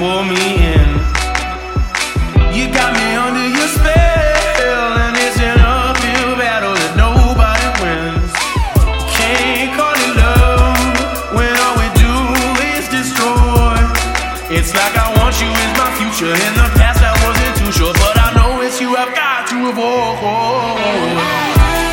pull me in. You got me under your spell, and it's an uphill battle that nobody wins. Can't call it love when all we do is destroy. It's like I want you is my future. In the past I wasn't too sure, but I know it's you I've got to avoid.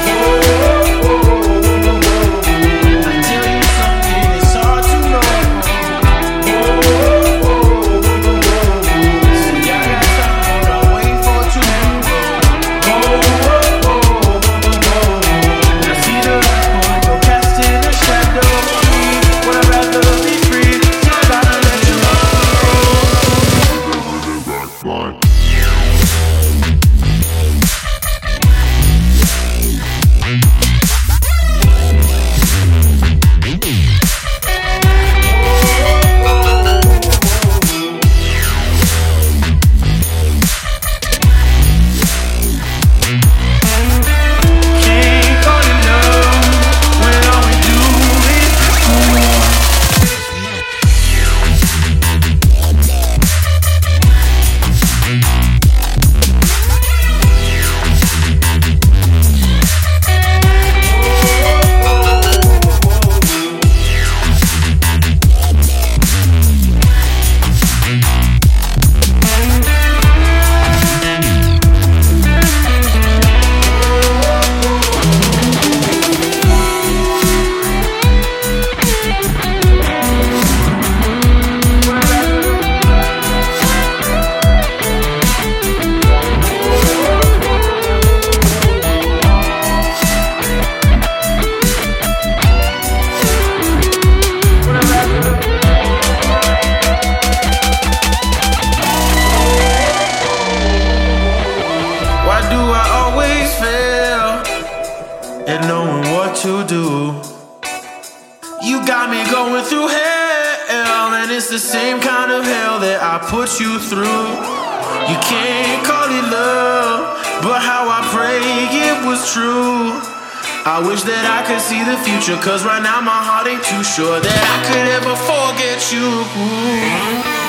And knowing what to do. You got me going through hell, and it's the same kind of hell that I put you through. You can't call it love, but how I pray it was true. I wish that I could see the future, cause right now my heart ain't too sure that I could ever forget you.